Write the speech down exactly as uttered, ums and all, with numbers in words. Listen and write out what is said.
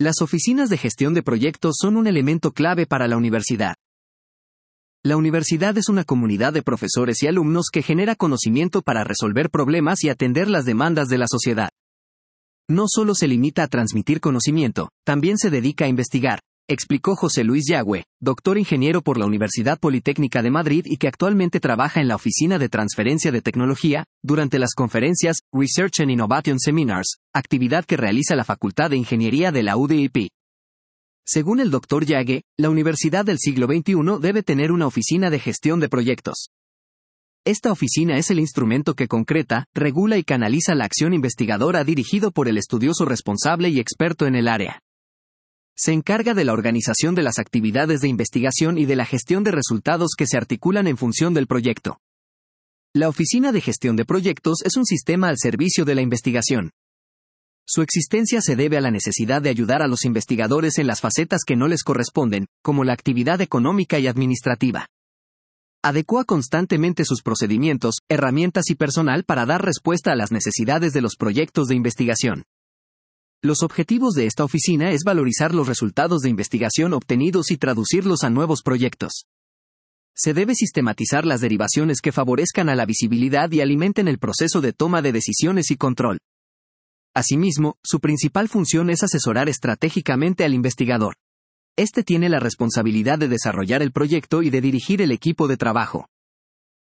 Las oficinas de gestión de proyectos son un elemento clave para la universidad. La universidad es una comunidad de profesores y alumnos que genera conocimiento para resolver problemas y atender las demandas de la sociedad. No solo se limita a transmitir conocimiento, también se dedica a investigar, explicó José Luis Yagüe, doctor ingeniero por la Universidad Politécnica de Madrid y que actualmente trabaja en la Oficina de Transferencia de Tecnología, durante las conferencias Research and Innovation Seminars, actividad que realiza la Facultad de Ingeniería de la U D I P. Según el doctor Yagüe, la universidad del siglo veintiuno debe tener una oficina de gestión de proyectos. Esta oficina es el instrumento que concreta, regula y canaliza la acción investigadora dirigido por el estudioso responsable y experto en el área. Se encarga de la organización de las actividades de investigación y de la gestión de resultados que se articulan en función del proyecto. La Oficina de Gestión de Proyectos es un sistema al servicio de la investigación. Su existencia se debe a la necesidad de ayudar a los investigadores en las facetas que no les corresponden, como la actividad económica y administrativa. Adecúa constantemente sus procedimientos, herramientas y personal para dar respuesta a las necesidades de los proyectos de investigación. Los objetivos de esta oficina es valorizar los resultados de investigación obtenidos y traducirlos a nuevos proyectos. Se debe sistematizar las derivaciones que favorezcan a la visibilidad y alimenten el proceso de toma de decisiones y control. Asimismo, su principal función es asesorar estratégicamente al investigador. Este tiene la responsabilidad de desarrollar el proyecto y de dirigir el equipo de trabajo.